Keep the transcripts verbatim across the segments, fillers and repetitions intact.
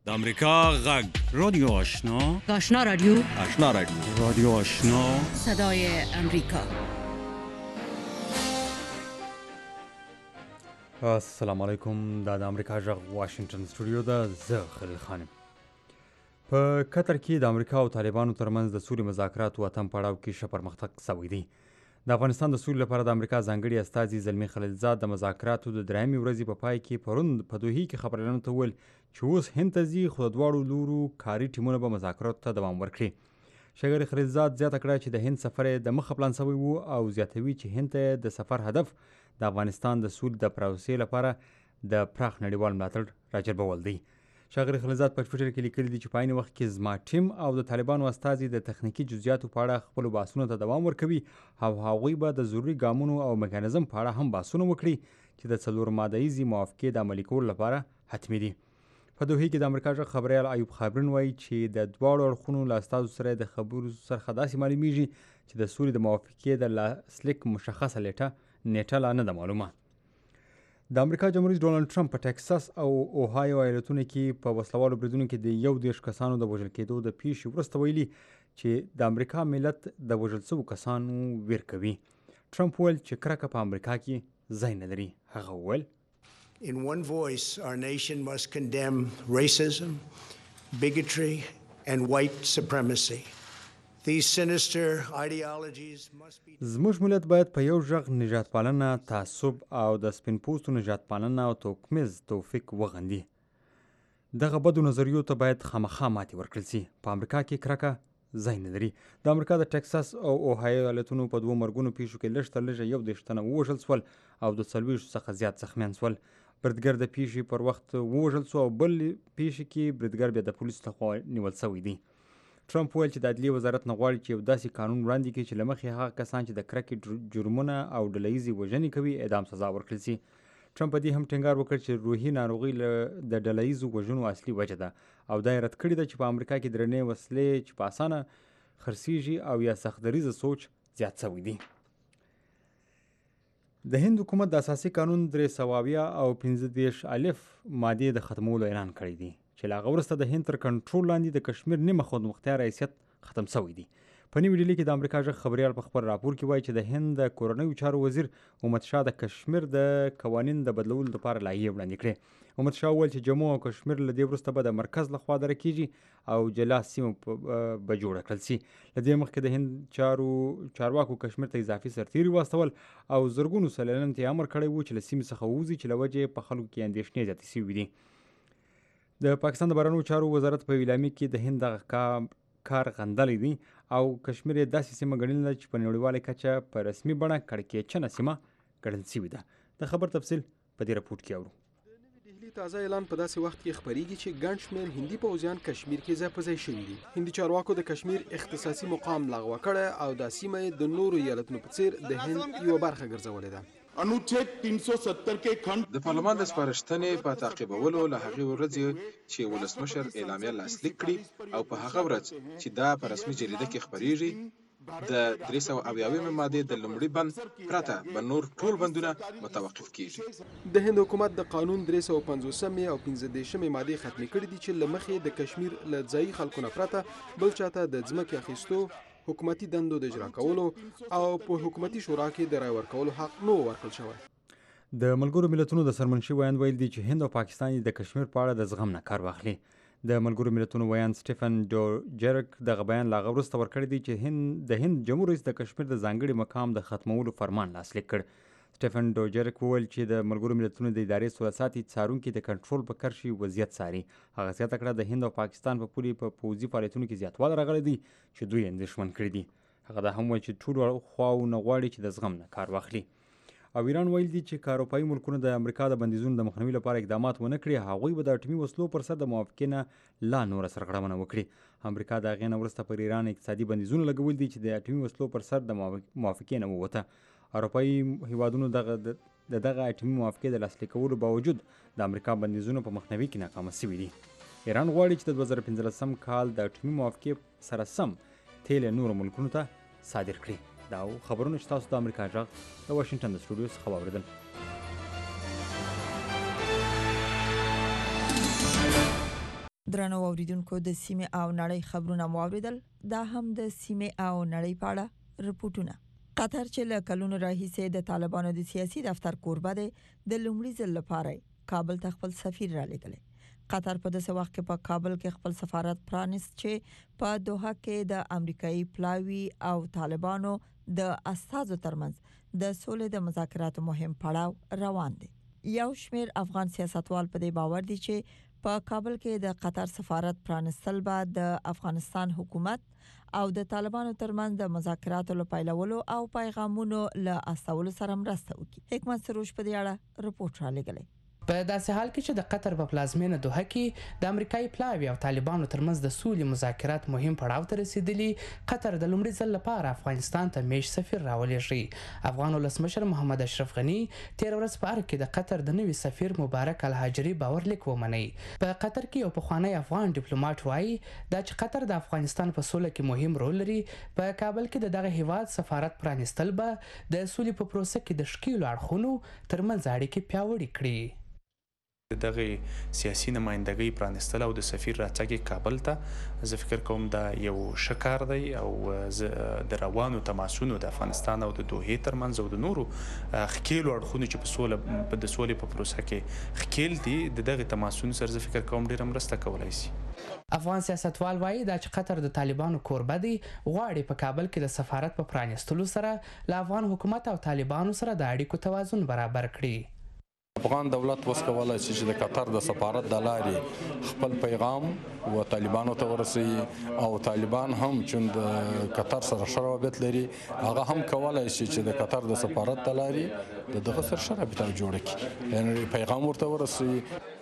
د امریکا غږ رادیو آشنا آشنا رادیو آشنا رادیو رادیو آشنا صدای امریکا. السلام علیکم. دا د امریکا غږ واشنگټن سټوډیو ده. زه خلیل خانم. په قطر کې د امریکا او طالبانو ترمنځ د سولې مذاکراتو اتم پړاو کې ښه پرمختګ شوی دی. د افغانستان د سولې لپاره د امریکا ځانګړي استازي زلمي خلیلزاد د مذاکراتو د درېیمې ورځې په پای کې پرون په دوحې کې خبريالانو ته وویل چې اوس هند ته ځي، خو د دواړو لورو کاري ټیمونه به مذاکراتو ته دوام ورکړي. ښاغلي خلیلزاد زیاته کړه چې د هند سفر یې د مخه پلان شوی و او زیاتوي چې هند ته د سفر هدف د افغانستان د سولې د پروسې لپاره د پراخ نړیوال ملاتړ راجلبول دی. ښاغلي خلیلزاد په ټویټر کې لیکلي دي چې په عین وخت کې زما ټیم او د طالبانو استازي د تخنیکي جزئیاتو په اړه خپلو بحثونو ته دوام ورکوي او هغوی به د ضروري ګامونو او میکانیزم په اړه هم بحثونه وکړي چې د څلور ماده ییزې موافقې د عملي کولو لپاره حتمي دي. په دوحې کې د امریکا غږ خبریال ایوب خابرین وایي چې د دواړو اړخونو له استازو سره د خبرو څرخه داسې معلومیږي چې د سولې د موافقې د لاسلیک مشخصه نیټه نیټه لا نه ده معلومه. د امریکا جمهور ډونالد ټرمپ په ټکساس او اوهایو ایالتونو کې په وسلوالو بریدونو کې د یو دېرش کسانو د وژل کېدو د پیښې وروسته ویلي چې د امریکا ملت د وژل شوو کسانو ویر کوي. ټرمپ وویل چې کرکه په امریکا کې ځای نه لري. هغه وویل In one voice, our nation must condemn racism, bigotry, and white supremacy. These sinister ideologies must be... زموږ ملت باید په یو ژغ نجات پالنه، تعصب او د سپین پوستو نجات پالنه او توکمیز توفیق وغندي. دغه بدو نظریو ته باید خامخا ماتې ورکړل سي. په امریکا کې کرکه ځای نه لري. د امریکا د ټکساس او اوهایو ایالتونو په دوو مرګونو پیښو کې لږ تر لږه یو دېرش تنه ووژل شول او د څلوېښتو څخه زیات زخمیان شول. بریدګر د پیښې پر وخت ووژل شو او بل پیښې کې بریدګر بیا د پولیسو لخوا نیول شوی دی. ټرمپ ویل چې د عدلیې وزارت نه غواړي چې یو داسې قانون وړاندې کړي چې له مخې هغه کسان چې د کرکې جرمونه او ډله ییزې وژنې کوي اعدام سزا ورکړل شي. ټرمپ په دې هم ټینګار وکړ چې روحي ناروغي د ډله ییزو وژنو اصلي وجه ده او دا یې رد کړې ده چې په امریکا کې درنې وسلې چې په اسانه خرڅېږي او یا سختدریزه سوچ زیات شوی دی. د هند حکومت د اساسي قانون درې سوه اویا او پنځه دېرش الف مادې د ختمولو اعلان کړی دی چې له هغه وروسته د هند تر کنټرول لاندې د کشمیر نیمه خودمختار حیثیت ختم شوی دی. په نوې ډیلي کې د امریکا غږ خبریال په خپل راپور کې وایي چې د هند د کورنیو چارو وزیر امت شاه د کشمیر د قوانین د بدلولو لپاره لایحې وړاندې کړې. امت شاه وویل چې جموں او کشمیر له دې وروسته به د مرکز لخوا اداره کیږي او جلا سیمه به جوړه کړل شي. له دې مخکې د هند چارو چارواکو کشمیر ته اضافي سرتیري واستول او زرګونو سیلانیانو ته امر کړی و چې له سیمې څخه ووځي چې له وجې په خلکو کې اندېښنې زیاتې شوي دي. د پاکستان د بهرنیو چارو وزارت په اعلامیه کې د هند دغه کار غندلی دی او کشمیر یې داسې سیمه ګڼلې ده چې په نړیواله کچه په رسمي بڼه کړکېچنه سیمه ګڼل شوې ده. د خبر تفصیل په دې راپورټ کې اورو. تازه اعلان په داسې وخت کې خبرېږي چې ګڼ شمېر هندي پوځیان کشمیر کې ځای په ځای شوي دي. هندي چارواکو د کشمیر اختصاصي مقام لغوه کړی او دا سیمه یې د نورو ایالتونو په څېر د هند یوه برخه ګرځولې ده. अनुच्छेद तीन सौ सत्तर के खंड د پارلمان د سپارښتنې په تعقیبولو له هغې ورځې چې ولسمشر اعلامیه لاسلیک کړي او په هغه ورځ چې دا په رسمي جریده کې خپریږي د درې سوه اویاومې مادې د لومړي بند پرته به نور ټول بندونه متوقف کیږي. د هند حکومت د قانون درې سوه پنځوسمې او پنځه دېرشمې مادې ختمې کړي دي چې له مخې د کشمیر له ځایي خلکو نه پرته بل چاته د ځمکې اخیستو، حکومتي دندو د اجرا کولو او په حکومتي شورا کې د رای ورکولو حق نه ورکړل شوی. د ملګرو ملتونو د سرمنشي ویاند ویل دي چې هند او پاکستان د کشمیر په اړه د زغم نه کار واخلي. د ملګرو ملتونو ویاند سټیفن ډوجرک دغه بیان لا وروسته ورکړی دی چې هند د هند جمهور رئیس د کشمیر د ځانګړي مقام د ختمولو فرمان لاسلیک کړ. سټیفن ډوجرک وویل چې د ملګرو ملتونو د ادارې سیاساتي څارونکي د کنټرول په کرښې وضعیت څاري. هغه زیاته کړه د هند او پاکستان په پولي په پوځي فعالیتونو کې زیاتوالی راغلی دی چې دوی اندېښمن کړي دي. هغه دا هم وایي چې ټولو خواو نه غواړي چې د زغم نه کار واخلي. او ایران ویل دي چې که اروپایي ملکونه د امریکا د بندیزونو د مخنیوي لپاره اقدامات ونه کړي، هغوی به د اټومي وسلو پر سر د موافقې نه لا نوره سرغړونه وکړي. امریکا د هغې نه وروسته پر ایران اقتصادي بندیزونه لګولي دي چې د اټومي وسلو پر سر د موافقې نه ووته. اروپایي هیوادونو دغه د دغه اټومي موافقې د لاسلیک کولو باوجود د امریکا بندیزونو په مخنیوي کې ناکامه شوي دي. ایران غواړي چې د دوه زره پنځلسم کال د اټومي موافقې سره سم تیل نورو ملکونو ته صادر کړي. دا خبرونه چې تاسو د امریکا غږ د واشنګټن د سټوډیو څخه واورېدل. د درنو اوریدونکو د سیمه او نړۍ خبرونه موریدل دا هم د سیمه او نړۍ په اړه رپورټونه. قطر چې له کلونو راهیسې د طالبانو د سیاسي دفتر کوربه دی د لومړي ځل لپاره کابل ته خپل سفیر را لېږلی. قطر په داسې وخت کې په کابل کې خپل سفارت پرانیست چې په دوحه کې د امریکایي پلاوی او طالبانو د استازو ترمنځ د سولې د مذاکراتو مهم پړاو روان دی. یو شمېر افغان سیاستوال په دې باور دي چې په کابل کې د قطر سفارت پرانستل به د افغانستان حکومت او د طالبانو ترمنځ د مذاکراتو له پیلولو او پیغامونو له استولو سره مرسته وکړي. حکمت سروش په دې اړه رپورټ را لېږلی. په داسې حال کې چې د قطر په پلازمینه دوحه کې د امریکایي پلاوی او طالبانو ترمنځ د سولې مذاکرات مهم پړاو ته رسیدلی، قطر د لومړي ځل لپاره افغانستان ته میش سفیر راولېږي. افغان ولسمشر محمد اشرف غني تیر ورځ په ارګ کې د قطر د نوي سفیر مبارک الهاجري باورلیک ومني. په قطر کې یو پخوانی افغان ډیپلوماټ وایي دا چې قطر د افغانستان په سوله کې مهم رول لري. په کابل کې د دغه هیواد سفارت پرانستل به د سولې په پروسه کې د شکیلو اړخونو ترمنځ اړیکې پیاوړې کړي. دغه سیاسي نمائندګۍ پرانستل او د سفیر راتګ کابل ته زه فکر کوم دا یو ښه کار دی او د روانو تماسونو د افغانستان او د دوحې ترمنځ او د نورو ښکیلو اړخونو چې په سوله د سولې په پروسه کې ښکیل دي د دغه تماسونو سره زه فکر کوم ډېره مرسته کولی شي. افغان سیاستوال وایي دا چې قطر د طالبانو کوربه دی غواړي په کابل کې د سفارت په پرانستلو سره له افغان حکومت او طالبانو سره د اړیکو توازن برابر کړي. افغان دولت اوس کولی شي چې د قطر د سفارت د لارې خپل پیغام و طالبانو ته ورسوي او طالبان هم چې د قطر سره ښه روابط لري هغه هم کولی شي چې د قطر د سفارت د لارې د دغه سره ښه رابطه جوړه کړي، یعنې پیغام ورته ورسوي.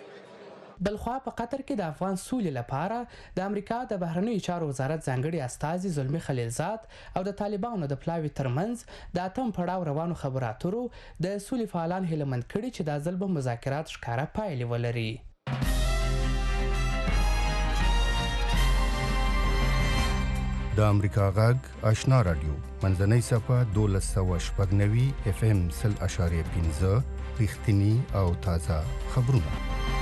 بلخوا په قطر کې د افغان سولې لپاره د امریکا د بهرنیو چارو وزارت ځانګړي استازي زلمي خلیلزاد او د طالبانو د پلاوي ترمنځ د اتم پړاو روانو خبرو اترو د سولې فعالان هیلمند کړي چې دا ځل به مذاکرات ښکاره پایلې ولري. د امریکا غږ آشنا رادیو منځنۍ صفحه دولس سوه شپږ نوي اف ام سل اشاریه پنځه رښتینی او تازه خبرونه.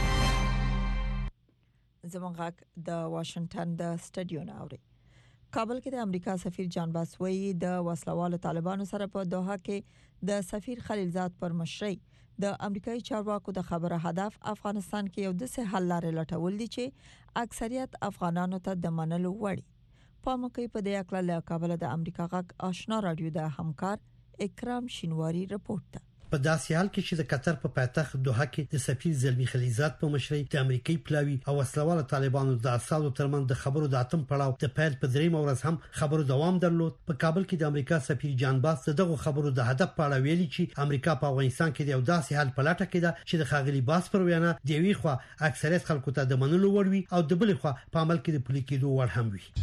زموږ غږ د واشنگټن د سټډیو نه اوري. کابل کې د امریکا سفیر جان باسوی د وسلوالو طالبانو سره په دوحه کې د سفیر خلیلزاد پر مشرۍ د امریکایي چارواکو د خبره هدف افغانستان کې یو داسې حل لارې لټول دي چې اکثریت افغانانو ته د منلو وړ. پامکې په دې اړه له کابل د امریکا غږ آشنا رادیو د همکار اکرام شینواری رپورټ ده. په داسې حال کې چې د قطر په پایتخت دوحه کې د سفیر زلمی خلیلزاد په مشرۍ د امریکایي پلاوی او وسلوالو طالبانو د اساسو ترمنځ د خبرو د اتم پړاو د پیل په دریم ورځ هم خبرو دوام درلود. په کابل کې د امریکا سفیر جان باس دغه خبرو د هدف په اړه ویلي چې امریکا په افغانستان کې د یو داسې حل په لټه کې ده چې د خاغلی باس پر وینا د یوې خوا اکثریت خلکو ته د منلو وړ وي او د بلې خوا په عمل کې د پلي کېدو وړ هم وي.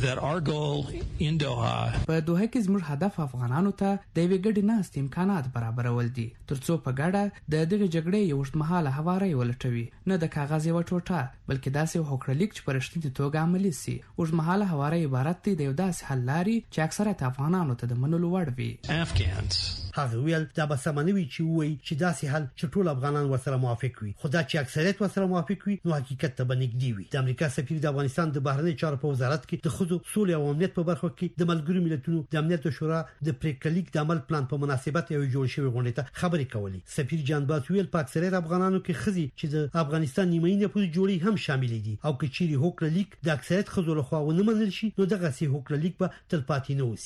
په دوحه کې زموږ هدف افغانانو ته د یوې ګډې ناستې امکانات برابرول دي ترڅو په ګډه د دغه جګړې یو اوږدمهاله هواری ولټوي، نه د کاغذ یو ټوټه بلکې داسې یو هوکړلیک چې په رښتینې توګه عملي سي. اوږدمهاله هواری عبارت دی د یو داسې حل لارې چې اکثریت افغانانو ته د منلو وړ وي. هغه ویل دا به سمنوي چې وایي چې داسې حل چې ټول افغانان ورسره موافق وي، خو دا چې اکثریت ورسره موافق وي نو حقیقت ته بنګدي وي. د امریکا سفیر د افغانستان د بهرنی چارو په وزارت کې د خود سولې او امنیت په برخه کې د ملګرو ملتونو د امنیت شورا د پریکلیک د عمل پلان په مناسبت یو جوړ شوی غونډه ته خبرې کولې. سفیر جان باس ویل په اکثریت افغانانو کې خزي چې د افغانستان نیمه نه پوری جوړي هم شامل دي او کچيري هوکړلیک د اکثریت خزو له خوا ونه منل شي نو دغه سي هوکړلیک به تلپاتې نه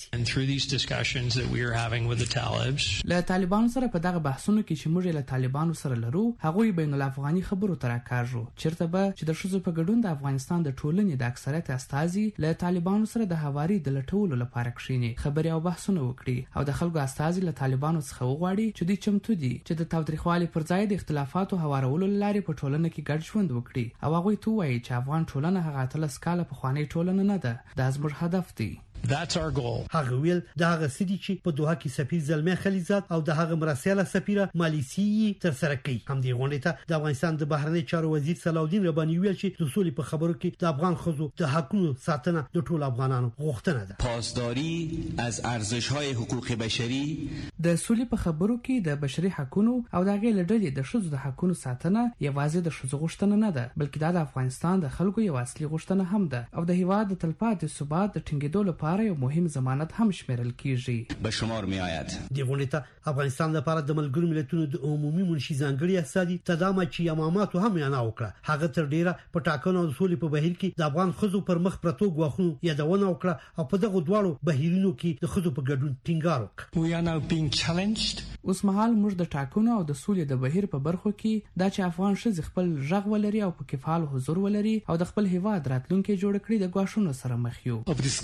وسی. له طالبانو سره په دغه بحثونو کې چې موږ له طالبانو سره لرو هغوی بین الافغاني خبرو تر کاږو چیرته به چې د شوزو په ګډون د افغانستان د ټولنې د اکثریت استازي له طالبانو سره د هواري د لټولو لپاره کښینی خبري او بحثونه وکړي او د خلکو استازي له طالبانو څخه وغواړي چې دوی چمتو دي چې د تاوتریخوالي پر ځای د اختلافاتو هوارولو لارې په ټولنه کې ګډ ژوند وکړي او هغوی ته وایي چې افغان ټولنه هغه اتلس کاله پخوانۍ ټولنه نه ده، دا زموږ هدف دی. That's our goal. هغه ویل د هغه سړي چې په دوحه کې سفیر زلمه خلیزات او د هغه مرسیاله سفیره مالیسی تر سره کوي. هم دی غونډه ته د افغانستان د بهرنی چارو وزیر صلاح الدین رباني ویل چې د سولې په خبرو کې د افغان خزو د حقوقو ساتنه د ټولو افغانانو غوښتنه ده. پاسداری از ارزش‌های حقوق بشری د سولې په خبرو کې د بشري حقوقو او د هغې لړلې د شذو د حقوقو ساتنه یوازې د شذو غوښتنه نه ده، بلکې د افغانستان د خلکو یو اصلي غوښتنه هم ده او د هیواد د تلپاتې ثبات د ټینګېدو لپاره یو مهم ضمانت هم شمیرل کیږي. به شمار می آید دی غونډه افغانستان لپاره د ملګرو ملتونو د عمومي منشي ځانګړي استادي تدامه چې امامات هم یې نه وکړه. هغه تر ډیره په ټاکنو د سولې په بهیر کې د افغان خزو پر مخ پرتو غواخونو یادونه وکړه او په دغه دواړو بهیرونو کې د خزو په ګډون ټینګار وکړ. We are now being challenged. اوس مهال موږ د ټاکنو او د سولې د بهیر په برخو کې دا چې افغان ښځې خپل ژغ ولري او په کې فعال حضور ولري او د خپل هیواد راتلونکي جوړ کړي د غواښونو سره مخ یو.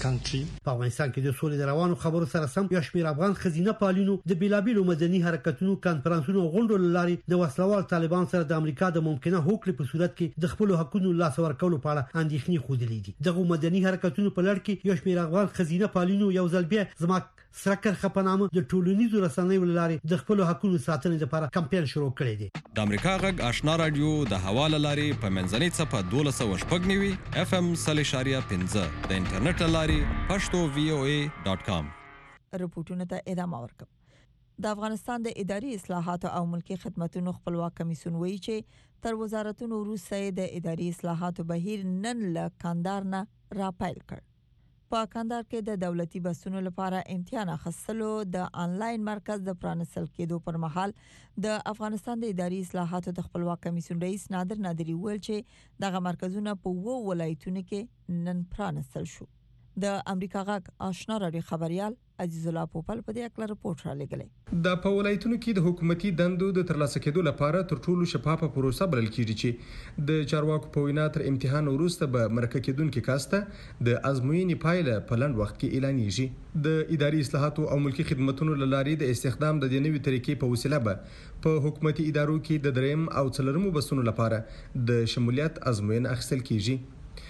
په افغانستان کې د سولې د روانو خبرو سره سم یو شمېر افغان خزینه پالینو د بیلابیلو مدني حرکتونو کانفرنسونو غونډو لارې د وسلوال طالبان سره د امریکا د ممکنه هوکړې په صورت کې د خپل حقوقو لاس ورکولو په اړه اندېښنې خوندلې دي. دغه مدني حرکتونو په لړ کې یو شمېر افغان خزینه پالینو یو ځل بیا زما سرکر خپنامه د ټولنیزو رسنیو لارې د خپل حقوقو ساتنې لپاره کمپاین شروع کړی دی. د امریکا غږ آشنا رادیو د حواله لارې په منځنۍ صفه دولس سوه شپږ نوي اف ام صلی شاریه پنځه د انټرنیټ لارې پښتو وی او ای ډاٹ کام. رپورټونه ته ادامه ورکوم. د افغانستان د اداري اصلاحاتو او ملکی خدماتو خپلواک کمیسیون وایي چې تر وزارتونو وروسته د اداري اصلاحاتو بهیر نن له کاندار نه راپیل کړ. په کاندار کې د دولتي بسونو لپاره امتحان اخیستلو د آنلاین مرکز د پرانستل کېدو پر مهال د افغانستان د اداري اصلاحاتو د خپلواک کمیسیون رئیس نادر نادری ویل چې دغه مرکزونه په وو ولایتونو کې نن پرانستل شو. د امریکا غږ آشنا رادیو خبريال عزیز الله پوپل په دې اړه رپورټ را لګلې. د په ولایتونو کې د حکومتي دندو د ترلاسه کېدو لپاره تر ټولو شفافه پروسه بلل کېږي چې د چارواکو په وینا تر امتحان وروسته به مرکه کېدونکو کاسته د ازموینې پایله په لنډ وخت کې اعلانېږي. د اداري اصلاحاتو او ملکی خدماتو لارې د استخدام د نوې طریقې په وسیله به په حکومتي ادارو کې د دریم او څلورمو بسونو لپاره د شمولیت ازموینه اخیستل کېږي.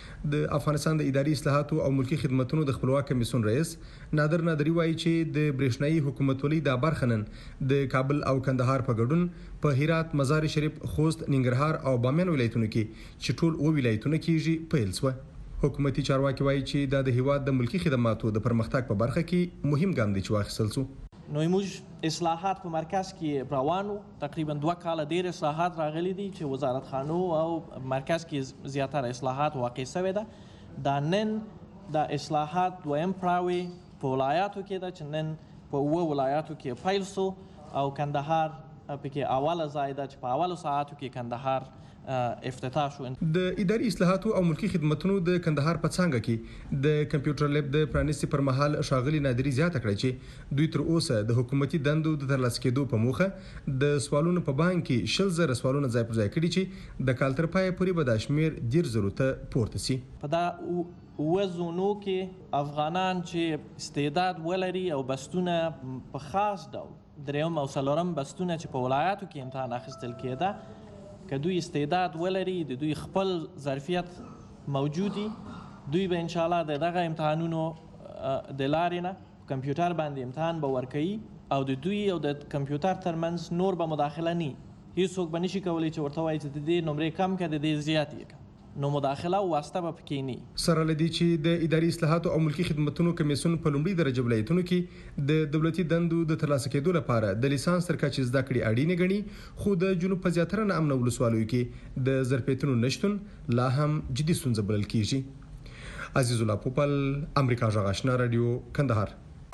د افغانستان د اداري اصلاحاتو او ملکی خدماتو د خپلواک کمیسیون رئیس نادر نادری وایي چې د برېښنايي حکومتولۍ د برخنن د کابل او کندهار په ګډون په هرات، مزار شریف، خوست، ننګرهار او بامیان ولایتونو کې چې ټول او ولایتونه کېږي پیل شو. حکومتي چارواکي وایي چې د هیواد د ملکی خدماتو د پرمختګ په برخه کې مهم ګام دی چې واخیستل شو. نو موږ اصلاحات په مرکز کې روانو، تقریبا دوه کاله ډیر اصلاحات راغلي دي چې وزارت خانو او مرکز کې زیاتره اصلاحات واقع شوی ده. دا نن د اصلاحات دویم پړاو په ولایاتو کې ده چې نن په وو ولایاتو کې پیل شو او کندهار پکې اوله ځای ده چې په اولو ساعتو کې کندهار افتتاح شو. د اداري اصلاحاتو او ملکی خدماتو د کندهار په څنګه کې د کمپیوټر لیب د پرانیستي پر مهال شاغلي نادری زیاته کړې چې دوی تر اوسه د حکومتي دندو د ترلاسه کېدو په موخه د سوالونو په بانک کې شل زره سوالونه ځای پر ځای کړي چې د کال تر پای پورې به د شمیر ډیر ضرورت پورته سي. په دا وزونو کې افغانان چې استعداد ولري او بستونه په خاص ډول دریم او څلورم بستونه چې په ولایاتو کې امتحان اخیستل کېده که دوی استعداد ولري د دوی خپل ظرفیت موجودي، دوی به ان شاء الله د دغه امتحانونو د لارې نه کمپیوټر باندې امتحان به ورکوي او د دوی او د کمپیوټر ترمنځ نور به مداخله نه هیڅوک به نشي کولی چې ورته وایي چې د دې نمرې کم کړه د دې زیات یې کړه. نو مداخله او واسطه به پکې نه. سره لدی چې د اداري اصلاحاتو او ملکی خدماتو کمیسیون په لومړي درجه ولایتونو کې د دولتي دندو د ترلاسه کېدو لپاره د لیسانس تر کچې زده کړې اړینې ګڼي، خو د جنوب په زیاتره نه امن ولسوالیو کې د ظرفیتونو نشتون لا هم جدي ستونزه بلل کېږي. عزیز الله پوپل، امریکا غږ آشنا رادیو، کندهار.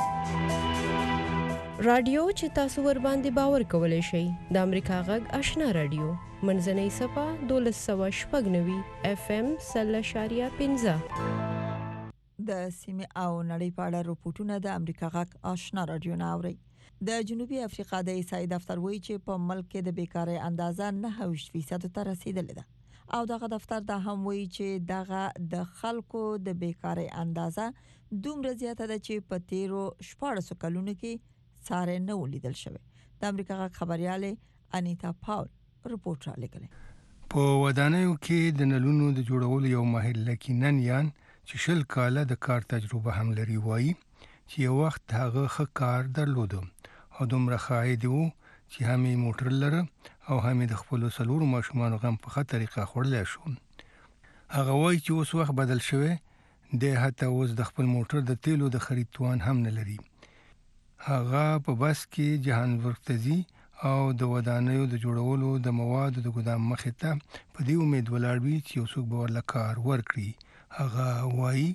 رادیو چې تاسو ور باندې باور کولای شئ د امریکا غږ آشنا رادیو منځنۍ صفه دولس سوه شپږ نوي اف ام صلی شاریه پنځه. د سیمه او نړۍ په اړه رپورټونه د امریکا غږ آشنا رادیو نه اوري. د جنوبي افریقا د عیسائی دفتر وایي چې په ملک کې د بیکاری اندازه نه ویشت فیصد ته رسیدلې ده او دغه دفتر دا هم وایي چې دغه د خلکو د بیکاری اندازه دومره زیاته ده چې په تیرو شپاړسو کلونو کې ساره نه ولیدل شوی. د امریکا غږ خبريال انیتا پاول رپورټ را لګلې. په ودانیو کې د نلونو د جوړولو یو ماهر لکینن یان چې شل کاله د کار تجربه هم لري وایي چې یو وخت هغه ښه کار درلود او دومره ښه عاید و چې هم یې موټر لره او هم یې د خپلو څلورو ماشومانو غم په ښه طریقه خوړلی شو. هغه وایي چې اوس وخت بدل شوی دی، حتی اوس د خپل موټر د تیلو د خرید توان هم نه لري. هغه په بس کې جهانسبرګ ته ځي او د ودانیو د جوړولو د موادو د ګدام مخې ته په دې امید ولاړ وي چې یو څوک به ورله کار ورکړي. هغه وایي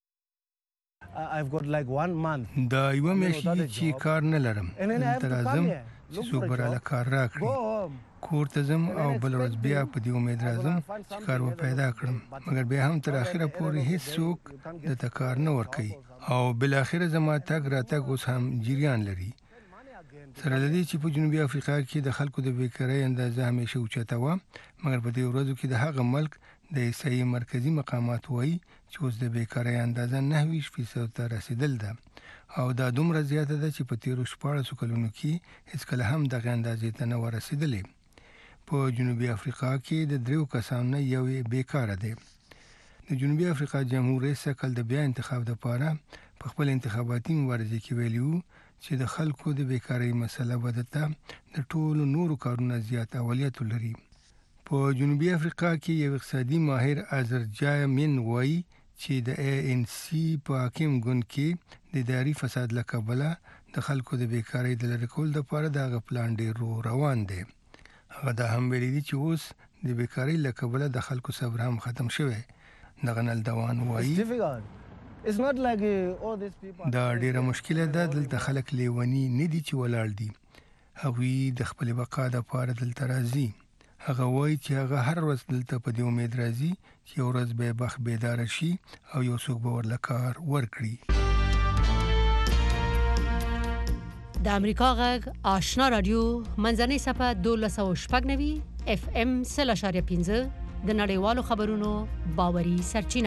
دا یوه میاشت چې کار نه لرم، دلته راځم چې څوک به راله کار راکړي. کور ته ځم او بل ورځ بیا په دې امید راځم چې کار به پیدا کړم، مګر بیا هم تر اخره پورې هیڅوک دلته کار نه ورکوي او بالاخره زما تګ راتګ اوس هم جریان لري. سره له دې چې په جنوبي افریقا کې د خلکو د بیکارۍ اندازه همیشه اوچته وه، مګر په دې ورځو کې د هغه ملک د احصایې مرکزي مقامات وایي چې اوس د بیکارۍ اندازه نهه ویشت فیصد ته رسیدل ده او دا دومره زیاته ده چې په تیرو شپاړسو کلونو کې هیڅکله هم دغه اندازې ته نه ورسېدلې. په جنوبي افریقا کې د دریو کسانو نه یو یې بیکاره دی. د جنوبي افریقا جمهور رئیس کل د بیا انتخاب لپاره په خپل انتخاباتي مبارزې کې ویلي وو چې د خلکو د بیکارۍ مسله به دته د ټولو نورو کارونو زیات اولویت لري. په جنوبي افریقا کې یو اقتصادي ماهر ازرجای من وایي چې د ای ان سي په حاکم ګوند کې د اداري فساد له کبله د خلکو د بیکارۍ د لرې کولو لپاره دغه پلان ډېر روان دی. هغه دا هم ویلي دي چې اوس د بیکارۍ له کبله د خلکو صبر هم ختم شوی. دغه نلدوان وایي دا ډیره مشکله ده، دلته خلک لیونی نه دي چې ولاړ دي، هغوی د خپل بقا لپاره دلته راځي. هغه وایي چې هغه هر ورځ دلته په دې امید راځي چې یو ورځ به بخت بیداره شي او یو څوک به ورله کار ورکړي. د امریکا غږ آشنا رادیو منځنۍ صفحه دولس سوه شپږ نوي اف ام سل اشاریه پنځه د نړیوالو خبرونو باوري سرچینه.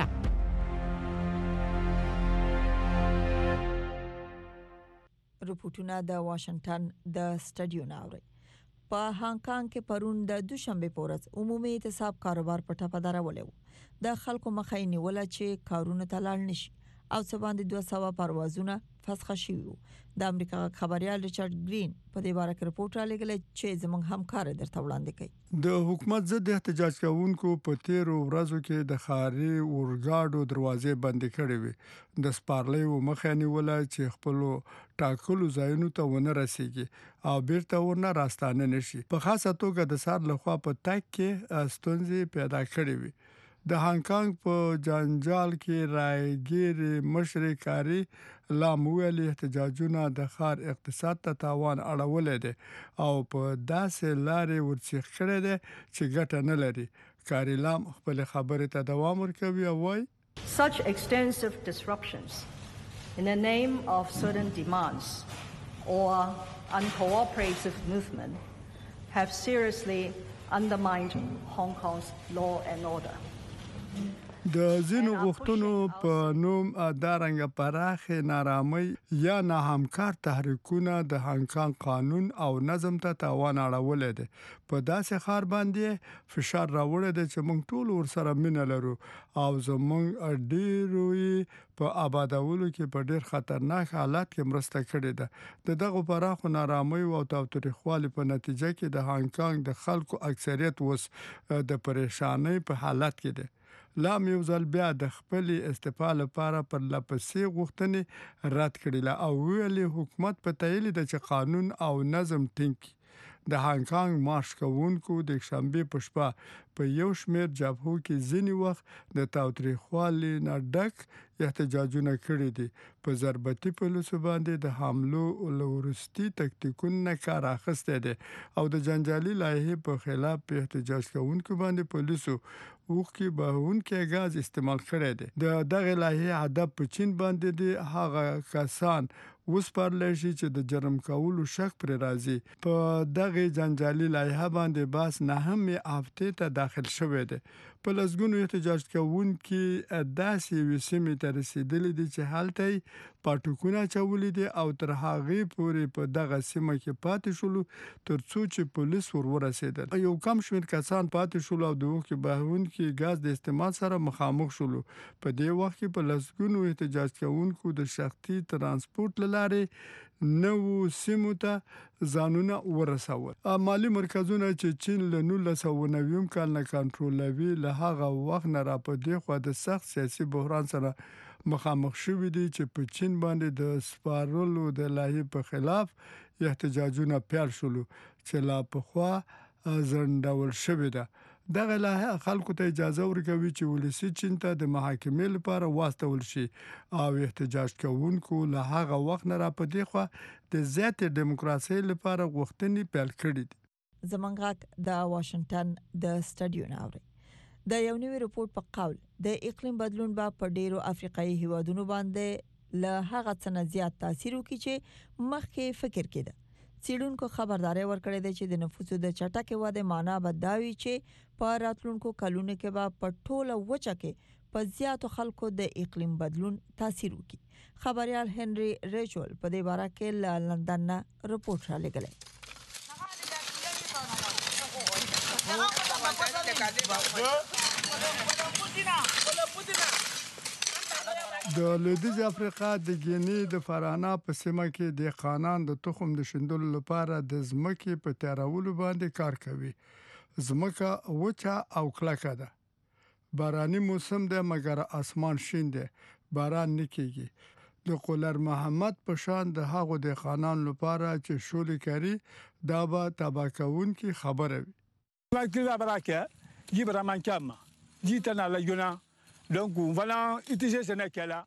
رپورټونه د واشنگټن د سټډیو نه اوري. په هانګ کانګ کې پرون د دوشنبه په ورځ عمومي احتساب کاروبار په ټپه درولې و. د خلکو مخې نیول چې کارونه تلل نشي او څه باندې دوه سوه پروازونه فسخ شوي وو. د امریکا خبريال ریچارډ گرین په دې باره کې رپورټ را لګلې چې زموږ همکار درته وړاندې کوي. د حکومت ضد احتجاج کوونکو په تیرو ورځو کې د ښاري اورګاډو دروازې بندې کړې وي. د سپارلیو مخه نیوله چې خپل ټاکلو ځایونو ته ونه رسیږي او بیرته ورنه راستانه نشي. په خاصه توګه د سار لخوا په تک کې ستونزې پیدا کړې وي. د هانګ کانګ په جنجال کې رايګير مشري کاری لامویل احتجاجونه د ښار اقتصاد ته تاوان اړولې دي او په داسې لارې ورڅخ کړې دي چې ګټه نه لري. کاری لام خپل خبرې ته دوام ورکوي او وايي Such extensive disruptions in the name of certain demands or uncooperative movement have seriously undermined Hong Kong's law and order. د ځینو غوښتنو په نوم دارنګ پراخ نارامي یا نه همکار تحریکونه د هانګ کانګ قانون او نظم ته تاوان اړولې دي. په داسې خار باندې فشار راوړی دی چې موږ ټول ورسره مینه لرو او زموږ ډیروي په آبادولو کې په ډیر خطرناک حالات کې مرسته کړې ده. د دغه پراخو نارامي او تاوتریخوالي په نتیجه کې د هانګ کانګ د خلکو اکثریت اوس د پریشانۍ په حالت کې دي. لام یو ځل بیا د خپل استعفا لپاره پر لپسې غوښتنې رد کړې او ویلي حکومت په تایید د چې قانون او نظم ټینګ. د هانګ کانګ مارش کوونکو د شنبه په شپه په یو شمېر جبهو کې ځینی وخت د تاوتریخوالي نه ډک احتجاجونه کړي دي. په ضربتي پولیسو باندې د حملو لورستي تکتیکونه کار اخیسته دي او د جنجالي لایحې په خلاف په احتجاج کوونکو باندې پولیسو وکي بهون کې غاز استعمال کړي دي. د دغه لایحې هدف په چین باندې دي هغه کسان اوس پر لشي چې د جرم کولو شک پر راځي. په دغه جنجالي لایحه باندې باس نه هم هفته ته داخل شوې ده. په لسګونو احتجاج کوونکي داسې یوې سیمې ته رسېدلي دي چې هلته پاټکونه اچولي دي او تر هغې پورې په دغه سیمه کې پاتې شولو تر څو چې پولیس ور ورسېدل. یو کم شمېر کسان پاتې شولو او د اوښکې بهونکي ګاز د استعمال سره مخامخ شولو. په دې وخت کې په لسګونو احتجاج کوونکو د شخصي ترانسپورت له لارې نوو سیمو ته ځانونه ورسول. مالي مرکزونه چې چین له نولس سوه نوي کال نه کنټرولوي له هغه وخت نه را په دې خوا د سخت سیاسي بحران سره مخامخ شوي دي چې په چین باندې د سپارلو د لایحې په خلاف احتجاجونه پیل شولو چې لا پخوا ځنډول شوې ده. دغه لایحه خلکو ته اجازه ورکوي چې ولسي چین ته د محاکمې لپاره واستول شي او احتجاج کوونکو له هغه وخت نه را په دې خوا د زیاتې دیموکراسۍ لپاره غوښتنې پیل کړي دي. زموږ غږ د واشنگټن د سټډیو نه اوري. د یو نوي رپورت په قول د اقلیم بدلون به په ډیرو افریقایي هیوادونو باندې له هغه څه نه زیات تاثیر وکړي چې مخکې فکر کېده. څېړونکو خبرداري ورکړې ده چې د نفوسو د چټکې ودې معنا به دا وي چې په راتلونکو کلونو کې به په ټوله وچه کې په زیاتو خلکو د اقلیم بدلون تاثیر وکړي. خبريال هنري ریچول په دې باره کې له لندن نه رپورټ را لګلې. د لویدیځ افریقا د ګینی د فرانا په سیمه کې د خانان د تخم د شندلو لپاره د ځمکې په تیارولو باندې کار کوي. ځمکه وچه او کلکه ده. باراني موسم ده مګر اسمان شین ده. باران نه کیږي. د قولر محمد په شان د هغو د خانان لپاره چې شولې کوي دا به تبا کوونکی خبره وي. L'actività baracca libera mancama. Gitana la yona. Donc voilà, utiliser ce n'est-là.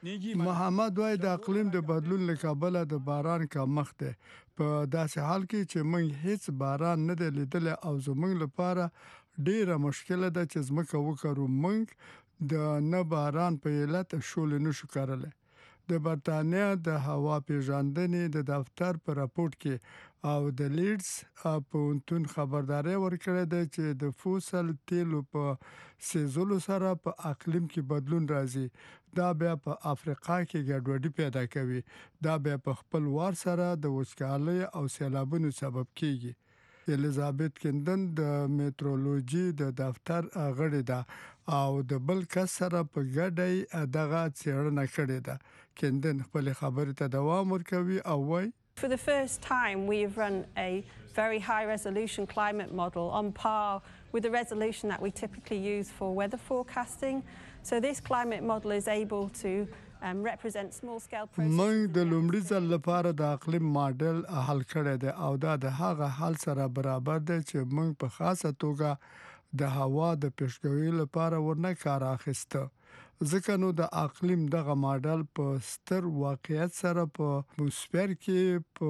محمد وای د اقلیم د بدلون له کابل د باران کمښت ده. په داسې حال کې چې موږ هیڅ باران نه دی لیدل او زموږ لپاره ډیره مشکله ده چې زمکه وکړو. موږ د نه باران په علت شولې نشو کارله. د برتانیا د هوا پیژندنې د دفتر په راپورټ کې او د لیډز پوهنتون خبرداري ورکړې ده چې د فوسل تیلو په سیزولو سره په اقلیم کې بدلون راځي. دا بیا په افریقا کې ګډوډي پیدا کوي. دا بیا په خپل وار سره د وچکالۍ او سیلابونو سبب کیږي. الیزابت کندن د میټرولوژي د دفتر غړې ده او د بل کس سره په ګډه دغه څېړنه کړې ده. کندن خپل خبرې ته دوام ورکوي او وایي For the first time, we've run a very high-resolution climate model on par with the resolution that we typically use for weather forecasting. So this climate model is able to um, represent small-scale processes. موږ د لومړي ځل لپاره د اقلیم ماډل حل کړی دی او دا د هغه حل سره برابر دی چې موږ په خاصه توګه د هوا د پیشګویی لپاره ورنه کار اخیسته. ځکه نو د اقلیم دغه ماډل په ستر واقعیت سره په اتموسفیر کې په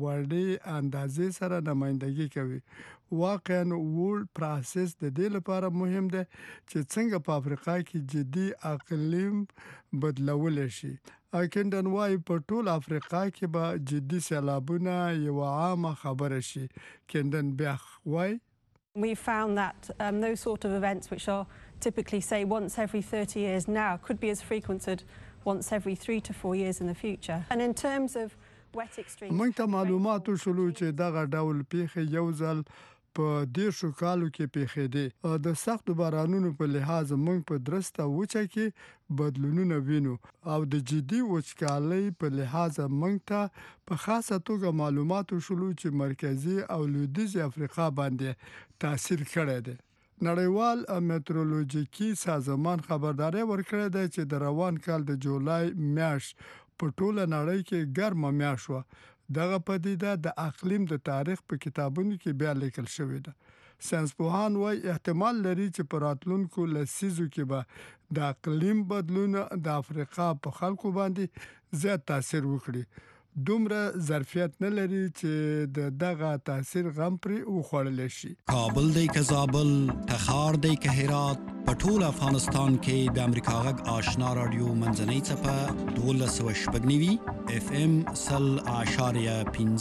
وړې اندازې سره نمائندګي کوي. واقعا وول پروسس د دې لپاره مهم دی چې څنګه په افریقا کې جدي اقلیم بدلول شي. اکندن وايي په ټول افریقا کې به جدي سیلابونه یو عامه خبره شي. کندن بیا وايي We found that um, those sort of events, which are typically, say, once every thirty years now, could be as frequented once every three to four years in the future. And in terms of wet extremes... موږ ته معلومات شولو چې دغه ډول پیښې یو ځل په دیرشو کالو کې پیښېدې. د سختو بارانونو په لحاظ موږ په درسته وچه کې بدلونونه وینو او د جدي وچکالۍ په لحاظ موږ ته په خاصه توګه معلومات شولو چې مرکزی او لویدیځ افریقا باندې تاثیر کړی دی. نړیوال میټرولوژیکي سازمان خبرداري ورکړې ده چې د روان کال د جولای میاشت په ټوله نړۍ کې ګرمه میاشت و. دغه پدیده د اقلیم د تاریخ په کتابونو کې بیا لیکل شوې ده. ساينسپوهان وايي احتمال لري چې په راتلونکو لسیزو کې به د اقلیم بدلون د افریقا په خلکو باندې زیات تاثیر وکړي. دومره ظرفیت نه لري چې د دغه تاثیر غم پرې وخوړل شي. کابل دی که زابل، تخار دی که هرات، په ټول افغانستان کې د امریکا غږ آشنا رادیو منځنۍ څپه دولس سوه شپږ نوي اف ام سل اعشاریه پنځه.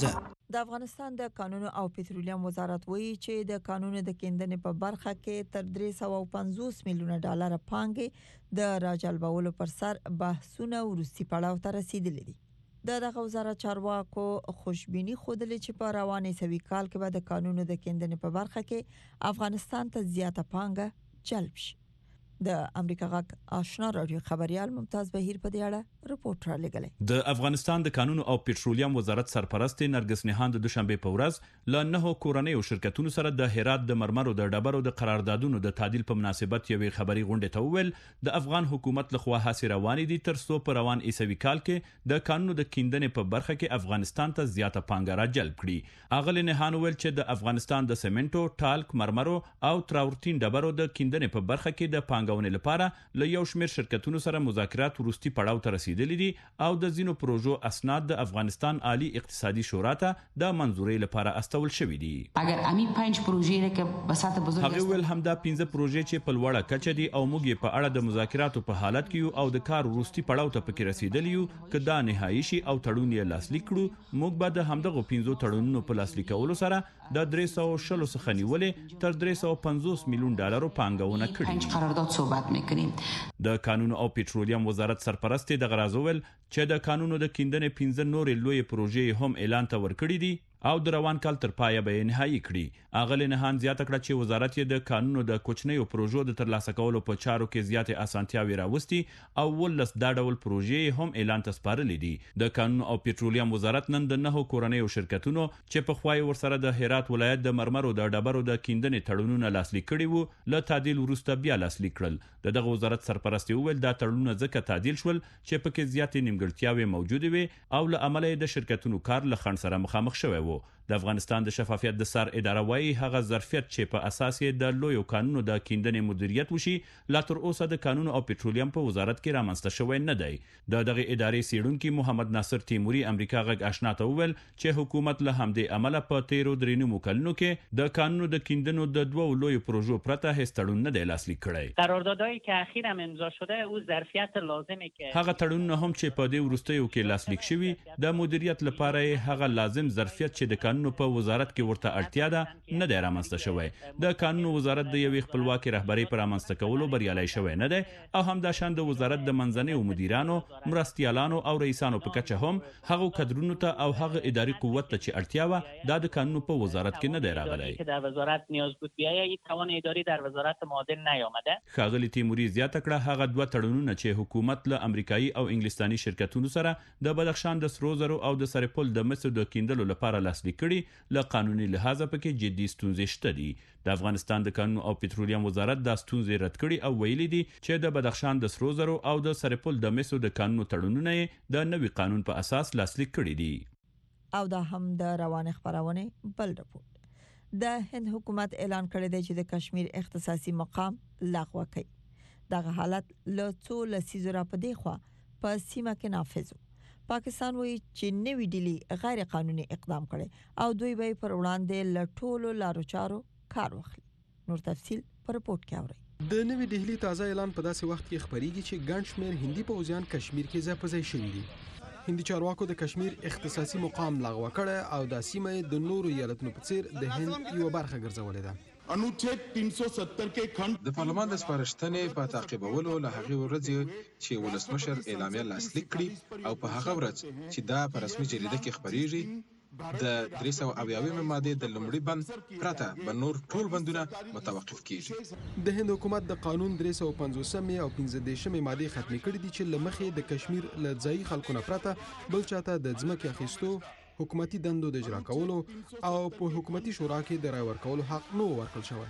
د افغانستان د قانون او پټرولیم وزارت وایي چې د قانون د کیندنې په برخه کې تر درې سوه پنځوس میلیونه ډالر پانګې د راجلبولو پر سر بحثونه وروستي پړاو ته رسیدلي دي. د دغه وزارت چارواکو خوشبیني خوده چې په روانې سوي کال کې به د قانون د کیندنې په برخه کې افغانستان ته زیاته پانګه جلب شي. د امریکا غږ آشنا رادیو خبريال ممتاز بهیر په دې اړه رپورټ را لګلې. د افغانستان د قانون او پټرولیم وزارت سرپرست نرګس نهان د دوشنبه په ورځ ل نه کورنۍ او شرکتونو سره د هرات د مرمرو د ډبرو د قراردادونو د تعدیل په مناسبت یوې خبري غونډه ته وویل د افغان حکومت لخوا هڅې روانې دي تر څو په روان ایسوي کال کې د قانون د کیندنې په برخه کې افغانستان ته زیاته پانګه را جلب کړي. اغلی نهان وویل چې د افغانستان د سیمنټو، ټالک، مرمرو او تراورتین ډبرو د کیندنې په برخه کې د پانګه لپاره له یو شمېر شرکتونو سره مذاکرات وروستي پړاو ته رسیدلي دي او د ځینو پروژو اسناد د افغانستان عالی اقتصادي شورا ته د منظوري لپاره استول شوي دي. اگر امی پنځ پروژې کې بساته بزرګ هغه ول همدا پنځه پروژې چې په لوړه کچه دي او موږ په اړه د مذاکراتو په حالت کې او د کار وروستي پړاو ته پکې رسیدلی یو کدا نهایی شي او تړون یې لاسلیک کړو موږ به د همدغه پنځو تړونونو په لاسلیک کولو سره د درې سوه شل څخه نیولې تر درې سوه پنځوس میلیون ډالرو پانګونه کړې. قرارداد صحبت میکنیم. د قانون او پټرولیم وزارت سرپرست د غرازول چې د قانون د کیندنې پنځه نورې لوی پروژې هم اعلان ته ورکړي دي او د روان کال تر پایه به نهایی کړي. اغلی نهان زیاته کړه چې وزارت یې د قانون د کوچنیو پروژو د ترلاسه کولو په چارو کې زیاتې اسانتیاوې راوستي او ولس دا ډول پروژې هم اعلان ته سپارلې دي. د قانون او پټرولیم وزارت نن د نهو کورنیو شرکتونو چې په خوای ورسره د هرات ولایت د مرمرو د ډبرو د کیندنې تړونونه لاسلیک کړي وو له تعدیل وروسته بیا لاسلیک کړل. دغه وزارت سرپرست وویل دا تړونونه ځکه تعدیل شول چې پکې زیاتې نیمګړتیاوې موجوده وي او له امله د شرکتونو کار له خنډ سره مخامخ شوی وو. د افغانستان د شفافیت د سر اداره وايي هغه ظرفیت چې په اساس یې د لویو قانونو د کیندنې مدیریت وشي لا تر اوسه د قانون او پټرولیم په وزارت کې رامنځته شوی نه دی. د دغه ادارې سیډونکو محمد ناصر تیموري امریکا غږ آشنا ته وویل چې حکومت له همدې عمله په تیرو درې نیمو کلونو کې د قانون د کیندنو د دوو لویو پروژو پرته هیڅ تړون نه دی لاسلیک کړی. قراردادهایی که اخیرا امضا شده او ظرفیت لازمه که هغه تړونونه هم چې په دې وروستیو کې لاسلیک شوي د مدیریت لپاره هغه لازم ظرفیت چې د قانون په وزارت کې ورته اړتیا ده نه دی رامنځته شوی. د قانون وزارت د یوې خپلواکي رهبرۍ پر رامنځته کولو بریالي شوی نه دی او همداشان د وزارت د منځنیو مدیرانو، مرستیالانو او رئیسانو په کچه هم هغه کادرونو ته او هغه اداري قوت ته چې اړتیا و دا د قانون په وزارت کې نه دی راغلی. که در وزارت نیاز بود بیاید این توان اداری در وزارت معادل نیامده. ښاغلي تیموري زیاته کړه هغه دوه تړونونه چې حکومت له امریکایي او انګلیستاني شرکتونو سره د بدخشان د سرو زرو او د سرپل د مسو د کیندلو لپاره لاسلیک کړي له قانوني لحاظه پکې جدي ستونزې شته دي. د افغانستان د قانون او پټرولیم وزارت دا ستونزې رد کړي او ویلي دي چې د بدخشان د سرو زرو او د سرپل د مسو د قانون تړونونه د نوي قانون په اساس لاسلیک کړي دي. او دا هم د روان خبرونه بل رپورت. د هند حکومت اعلان کړی دی چې د کشمیر اختصاصي مقام لغوه کوي. دغه حالت له څو لسیزو را پدې خو په سیمه کې نافذ و. پاکستان وایي چې نوې ډیلی غیر قانوني اقدام کړي او دوی به پر وړاندې لټولو لارو چارو کار واخلي. نور تفصیل پر رپورت کې اورئ. د نوې ډیلی تازه اعلان په داسې وخت کې خبريږي چې ګڼ شمېر هندي پوځیان کشمیر کې ځای په ځای شوي دي. هندي چارواکو د کشمیر اختصاصي مقام لغوه کړی او د سیمې د نورو ایالتونو په څیر د هند یو برخه ګرځولې ده. انوچھید تین سو ستر کې کھند د پارلمان د سپارښتنې په تعقیبولو له هغې ورځې چې ولسمشر اعلامیه لاسلیک کړي او په هغه ورځ چې دا په رسمي جریده کې خبرېږي د درې سوه اویاومې مادې د لومړي بند پرته به نور ټول بندونه متوقف کیږي. د هند حکومت د قانون درې سوه پنځوسمې او پنځه دېرشمې مادې ختمې کړي دي چې له مخې د کشمیر له ځایي خلکو نه پرته بل چاته د ځمکې اخیستو، حکومتي دندو د اجرا کولو او په حکومتي شورا کې د رای ورکولو حق نه ورکړل شوی.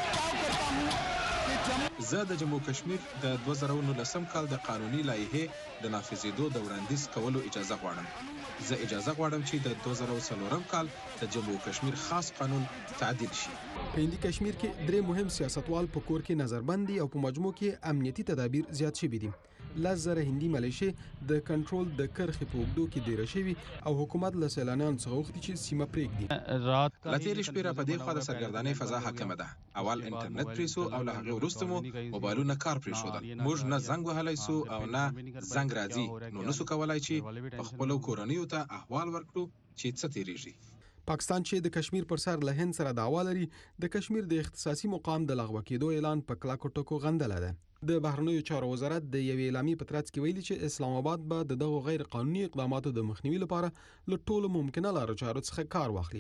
زه د جموں کشمیر د دوه زره نولسم کال د قانوني لایحې د نافذېدو د وړاندیز کولو اجازه غواړم. زه اجازه غواړم چې د دوه زره څلورم کال د جموں کشمیر خاص قانون تعدیل شي. په هندي کشمیر کې درې مهم سیاستوال په کور کې نظربندي او په مجموع کې امنیتي تدابیر زیات شوي دي. لس زره هندي ملیشې د کنټرول د کرښې په اوږدو کې دیره شوي او حکومت له سیلانیانو څخه غوښتي چې سیمه پرېږدي. له تېرې شپې را په دې خوا د سرګردانۍ فضا حاکمه ده. اول انټرنیټ پرې سو او له هغې وروسته مو موبایلونه کار پرېښودل. موږ نه زنګ وهلی سو او نه زنګ راځي، نو نسو کولی چې په خپلو کورنیو ته احوال ورکړو چې څه تېرېږي. پاکستان چې د کشمیر پر سر له هند سره دعوا لري د کشمیر د اختصاصي مقام د لغوه کېدو اعلان په کلاکو ټکو غندل ده. د بهرنیو چارو وزارت د یوې اعلامیې په ترڅ کې ویلي چې اسلام آباد به د دغو غیر قانوني اقداماتو د مخنیوي لپاره له ټولو ممکنه لارو چارو څخه کار واخلي.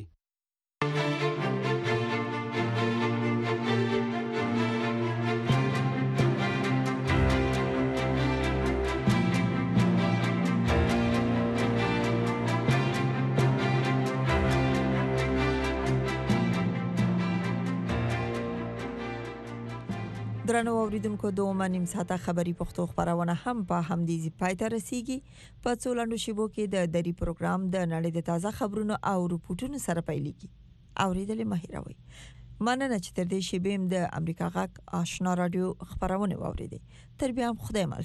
درنو اوریدونکو دوه نیم ساعته خبری پښتو خبرونه هم په همدې پای ته رسیږي. په څولندو شیبو کې د دری پروګرام د نړۍ د تازه خبرونو او رپورټونو سره پیلېږي. اوریدل مهیروي مننه چې تر دې شیبې د امریکا غږ آشنا رادیو خبرونه واوریدي. تر بیا هم خدای